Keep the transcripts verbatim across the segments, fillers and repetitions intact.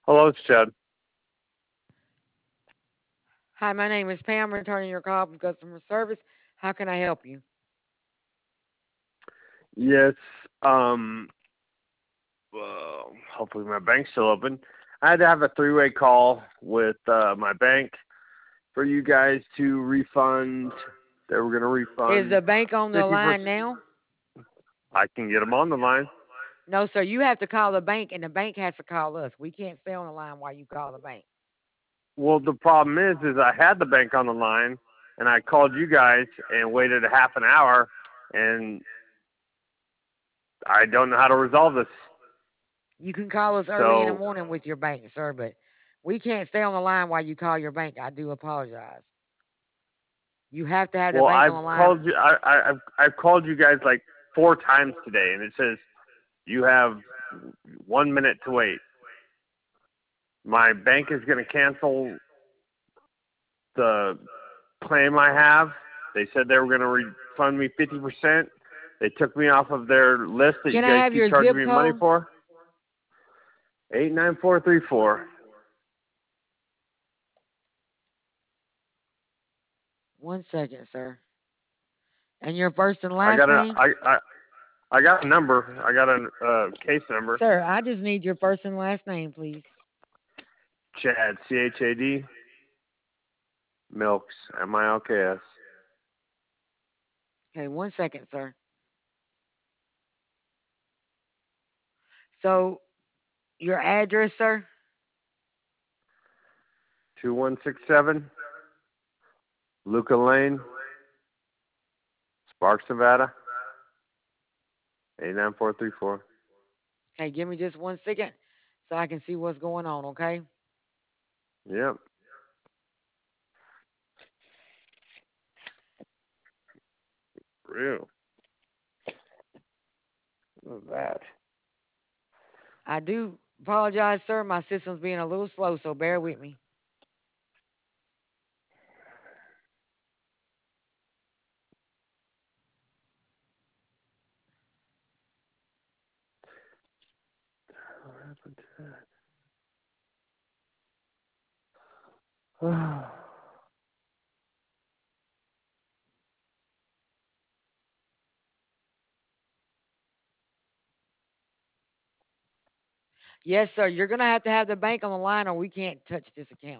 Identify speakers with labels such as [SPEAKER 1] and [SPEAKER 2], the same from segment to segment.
[SPEAKER 1] Hello, it's Chad.
[SPEAKER 2] Hi, my name is Pam, returning your call from customer service. How can I help you?
[SPEAKER 1] Yes. Um. Well, hopefully my bank's still open. I had to have a three-way call with uh, my bank for you guys to refund. They were gonna
[SPEAKER 2] Is
[SPEAKER 1] refund
[SPEAKER 2] the bank on the
[SPEAKER 1] fifty
[SPEAKER 2] line
[SPEAKER 1] percent.
[SPEAKER 2] now?
[SPEAKER 1] I can get them on the line.
[SPEAKER 2] No, sir. You have to call the bank, and the bank has to call us. We can't stay on the line while you call the bank.
[SPEAKER 1] Well, the problem is, is I had the bank on the line, and I called you guys and waited a half an hour, and I don't know how to resolve this.
[SPEAKER 2] You can call us early in the
[SPEAKER 1] So,
[SPEAKER 2] morning with your bank, sir, but we can't stay on the line while you call your bank. I do apologize. You have to have the
[SPEAKER 1] well,
[SPEAKER 2] bank
[SPEAKER 1] I've
[SPEAKER 2] on the line.
[SPEAKER 1] called you. I, I I've I've called you guys like four times today, and it says you have one minute to wait. My bank is going to cancel the claim I have. They said they were going to refund me fifty percent. They took me off of their list that you
[SPEAKER 2] Can I
[SPEAKER 1] guys
[SPEAKER 2] have
[SPEAKER 1] keep
[SPEAKER 2] your
[SPEAKER 1] charging
[SPEAKER 2] zip
[SPEAKER 1] me money
[SPEAKER 2] code?
[SPEAKER 1] for. eight nine four three four.
[SPEAKER 2] One second, sir. And your first and
[SPEAKER 1] I
[SPEAKER 2] last
[SPEAKER 1] got a
[SPEAKER 2] name?
[SPEAKER 1] I I I got a number. I got a uh, case number.
[SPEAKER 2] Sir, I just need your first and last name, please.
[SPEAKER 1] Chad, C H A D, Milks, M I L K S.
[SPEAKER 2] Okay, one second, sir. So, your address, sir?
[SPEAKER 1] two one six seven, Luca Lane, Sparks, Nevada, eight nine four three four.
[SPEAKER 2] Okay, give me just one second so I can see what's going on, okay?
[SPEAKER 1] Yep. Real. What was that?
[SPEAKER 2] I do apologize, sir. My system's being a little slow, so bear with me.
[SPEAKER 1] What happened to that?
[SPEAKER 2] Yes, sir. You're going to have to have the bank on the line or we can't touch this account.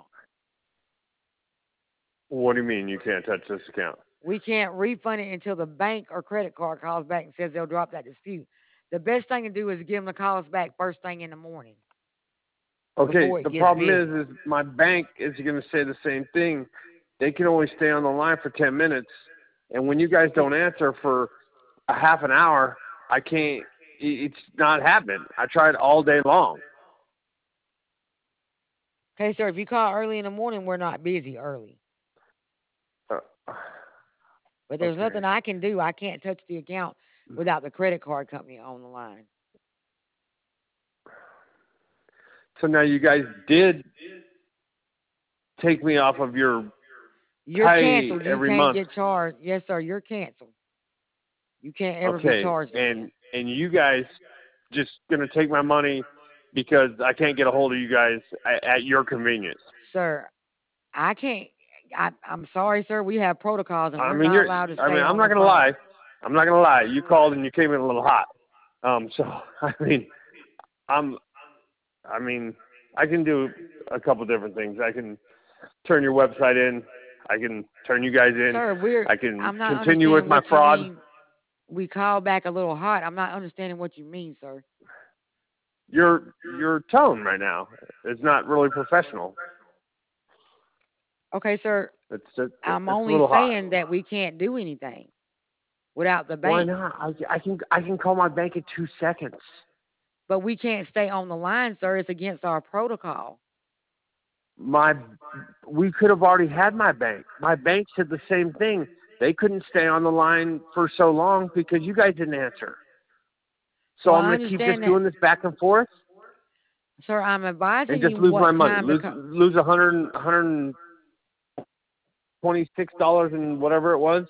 [SPEAKER 1] What do you mean you can't touch this account?
[SPEAKER 2] We can't refund it until the bank or credit card calls back and says they'll drop that dispute. The best thing to do is give them to call us back first thing in the morning
[SPEAKER 1] Okay,
[SPEAKER 2] before it
[SPEAKER 1] the
[SPEAKER 2] gets
[SPEAKER 1] problem
[SPEAKER 2] busy.
[SPEAKER 1] is, is my bank is going to say the same thing. They can only stay on the line for ten minutes, and when you guys
[SPEAKER 2] Okay.
[SPEAKER 1] don't answer for a half an hour, I can't. It's not happening. I tried all day long.
[SPEAKER 2] Okay, sir. If you call early in the morning, we're not busy early.
[SPEAKER 1] Uh,
[SPEAKER 2] But there's
[SPEAKER 1] okay.
[SPEAKER 2] nothing I can do. I can't touch the account without the credit card company on the line.
[SPEAKER 1] So now you guys did take me off of your
[SPEAKER 2] You're
[SPEAKER 1] pay
[SPEAKER 2] canceled. You
[SPEAKER 1] every
[SPEAKER 2] can't
[SPEAKER 1] month.
[SPEAKER 2] get charged. Yes, sir. You're canceled. You can't ever be
[SPEAKER 1] Okay,
[SPEAKER 2] charged again.
[SPEAKER 1] and and you guys just gonna take my money because I can't get a hold of you guys at, at your convenience.
[SPEAKER 2] Sir, I can't. I, I'm sorry, sir. We have protocols and
[SPEAKER 1] I
[SPEAKER 2] we're
[SPEAKER 1] mean,
[SPEAKER 2] not
[SPEAKER 1] you're.
[SPEAKER 2] allowed to
[SPEAKER 1] I mean,
[SPEAKER 2] stay
[SPEAKER 1] I'm
[SPEAKER 2] on
[SPEAKER 1] not
[SPEAKER 2] the
[SPEAKER 1] gonna
[SPEAKER 2] phone.
[SPEAKER 1] lie. I'm not gonna lie. You called and you came in a little hot. Um, so I mean, I'm. I mean, I can do a couple different things. I can turn your website in. I can turn you guys in.
[SPEAKER 2] Sir, we're.
[SPEAKER 1] I can
[SPEAKER 2] I'm not
[SPEAKER 1] continue with
[SPEAKER 2] understanding
[SPEAKER 1] my
[SPEAKER 2] what you
[SPEAKER 1] fraud.
[SPEAKER 2] mean. We call back a little hot. I'm not understanding what you mean, sir.
[SPEAKER 1] Your your tone right now is not really professional.
[SPEAKER 2] Okay, sir.
[SPEAKER 1] It's just,
[SPEAKER 2] I'm
[SPEAKER 1] it's a
[SPEAKER 2] only
[SPEAKER 1] little hot.
[SPEAKER 2] saying that we can't do anything without the
[SPEAKER 1] Why
[SPEAKER 2] bank,
[SPEAKER 1] not? I, I can I can call my bank in two seconds.
[SPEAKER 2] but we can't stay on the line, sir. It's against our protocol.
[SPEAKER 1] My we could have already had my bank. My bank said the same thing. They couldn't stay on the line for so long because you guys didn't answer. So
[SPEAKER 2] Well,
[SPEAKER 1] I'm
[SPEAKER 2] I
[SPEAKER 1] gonna keep just
[SPEAKER 2] understand that,
[SPEAKER 1] doing this back and forth
[SPEAKER 2] sir. I'm
[SPEAKER 1] and
[SPEAKER 2] advising
[SPEAKER 1] just
[SPEAKER 2] you
[SPEAKER 1] lose my
[SPEAKER 2] what
[SPEAKER 1] money.
[SPEAKER 2] time to
[SPEAKER 1] Lose
[SPEAKER 2] call.
[SPEAKER 1] lose a hundred hundred and twenty six dollars and whatever it was.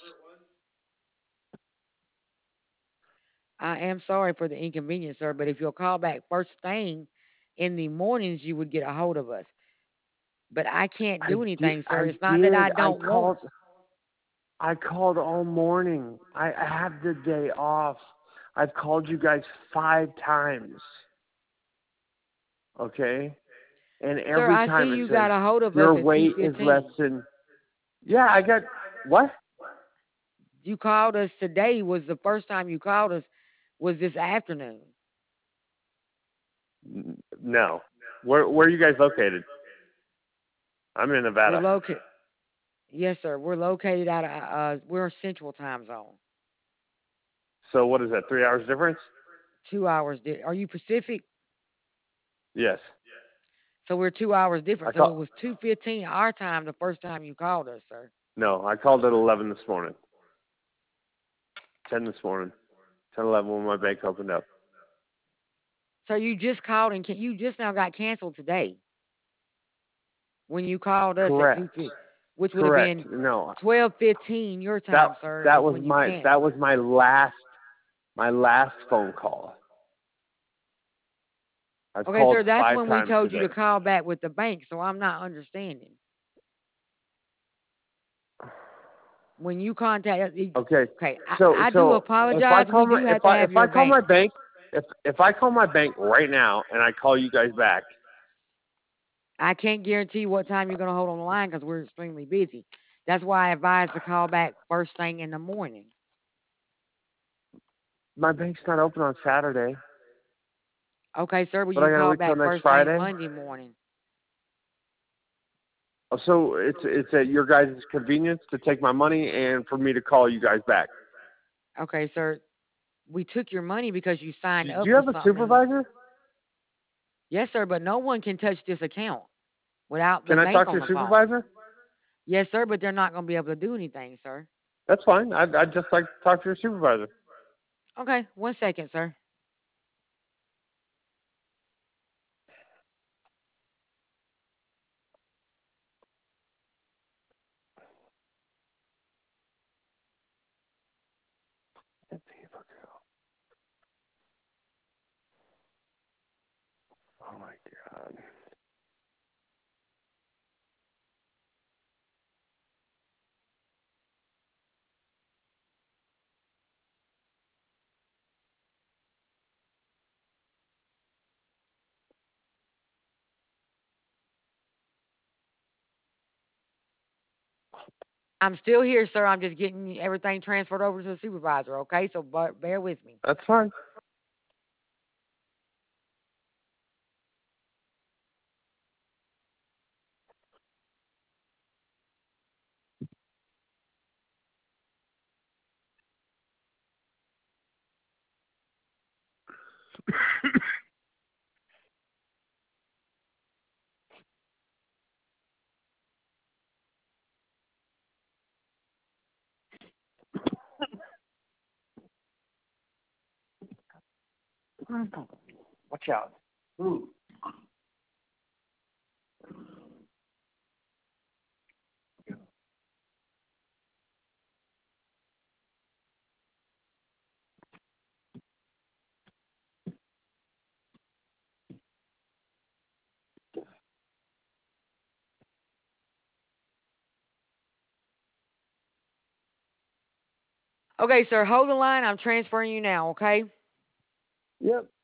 [SPEAKER 2] I am sorry for the inconvenience, sir, but if you'll call back first thing in the mornings you would get a hold of us. But I can't
[SPEAKER 1] I
[SPEAKER 2] do
[SPEAKER 1] did.
[SPEAKER 2] anything, sir.
[SPEAKER 1] I
[SPEAKER 2] It's not that
[SPEAKER 1] did.
[SPEAKER 2] I
[SPEAKER 1] I
[SPEAKER 2] don't want.
[SPEAKER 1] called. I called all morning. I, I have the day off. I've called you guys five times. Okay, and
[SPEAKER 2] Sir,
[SPEAKER 1] every
[SPEAKER 2] I see
[SPEAKER 1] time it
[SPEAKER 2] you
[SPEAKER 1] says
[SPEAKER 2] got a hold of us
[SPEAKER 1] your
[SPEAKER 2] at two
[SPEAKER 1] wait is less
[SPEAKER 2] fifteen.
[SPEAKER 1] than. Yeah, I got what?
[SPEAKER 2] You called us today. Was the first time you called us was this afternoon.
[SPEAKER 1] N- No. Where where are you guys located? I'm in
[SPEAKER 2] We're
[SPEAKER 1] Nevada.
[SPEAKER 2] located. Yes, sir. We're located out of uh, we're Central Time Zone.
[SPEAKER 1] So what is that? Three hours difference?
[SPEAKER 2] Two hours. Di- Are you Pacific?
[SPEAKER 1] Yes.
[SPEAKER 2] So we're two hours
[SPEAKER 1] I
[SPEAKER 2] different. So it
[SPEAKER 1] call.
[SPEAKER 2] was two fifteen our time the first time you called us, sir.
[SPEAKER 1] No, I called at eleven this morning. Ten this morning. Ten eleven when my bank opened up.
[SPEAKER 2] So you just called and can, you just now got canceled today when you called us at two
[SPEAKER 1] Correct.
[SPEAKER 2] fifty, which would have
[SPEAKER 1] Correct.
[SPEAKER 2] been
[SPEAKER 1] No,
[SPEAKER 2] twelve fifteen your
[SPEAKER 1] that
[SPEAKER 2] time, sir,
[SPEAKER 1] that
[SPEAKER 2] is
[SPEAKER 1] was
[SPEAKER 2] when you
[SPEAKER 1] my that
[SPEAKER 2] canceled.
[SPEAKER 1] was my last my last phone call. I've
[SPEAKER 2] Okay,
[SPEAKER 1] called
[SPEAKER 2] sir, that's
[SPEAKER 1] five
[SPEAKER 2] when we
[SPEAKER 1] times
[SPEAKER 2] told you
[SPEAKER 1] today.
[SPEAKER 2] to call back with the bank, so I'm not understanding. When you contact,
[SPEAKER 1] Okay.
[SPEAKER 2] okay, I,
[SPEAKER 1] So
[SPEAKER 2] I do
[SPEAKER 1] so if I
[SPEAKER 2] apologize.
[SPEAKER 1] call
[SPEAKER 2] We
[SPEAKER 1] my
[SPEAKER 2] do
[SPEAKER 1] if
[SPEAKER 2] have to
[SPEAKER 1] I
[SPEAKER 2] have
[SPEAKER 1] if I
[SPEAKER 2] your
[SPEAKER 1] call
[SPEAKER 2] bank.
[SPEAKER 1] my bank if if I call my bank right now and I call you guys back,
[SPEAKER 2] I can't guarantee what time you're going to hold on the line because we're extremely busy. That's why I advise to call back first thing in the morning.
[SPEAKER 1] my bank's not open on Saturday,
[SPEAKER 2] Okay, sir, will
[SPEAKER 1] but I
[SPEAKER 2] you
[SPEAKER 1] gotta
[SPEAKER 2] call
[SPEAKER 1] wait till
[SPEAKER 2] back
[SPEAKER 1] next
[SPEAKER 2] first thing
[SPEAKER 1] Friday.
[SPEAKER 2] Monday morning?
[SPEAKER 1] Oh, so it's it's at your guys' convenience to take my money and for me to call you guys back.
[SPEAKER 2] Okay, sir, we took your money because you signed
[SPEAKER 1] Do, do
[SPEAKER 2] up
[SPEAKER 1] you
[SPEAKER 2] for
[SPEAKER 1] have a
[SPEAKER 2] something. And
[SPEAKER 1] supervisor?
[SPEAKER 2] yes, sir, but no one can touch this account without the
[SPEAKER 1] Can I
[SPEAKER 2] bank
[SPEAKER 1] talk to
[SPEAKER 2] on
[SPEAKER 1] your
[SPEAKER 2] the phone.
[SPEAKER 1] supervisor?
[SPEAKER 2] Yes, sir, but they're not going to be able to do anything, sir.
[SPEAKER 1] That's fine. I'd, I'd just like to talk to your supervisor.
[SPEAKER 2] Okay, one second, sir.
[SPEAKER 1] Oh my God.
[SPEAKER 2] I'm still here, sir. I'm just getting everything transferred over to the supervisor, okay? So bear, bear with me.
[SPEAKER 1] That's fine. Watch out. Ooh.
[SPEAKER 2] Okay, sir, hold the line. I'm transferring you now, okay?
[SPEAKER 1] Yep.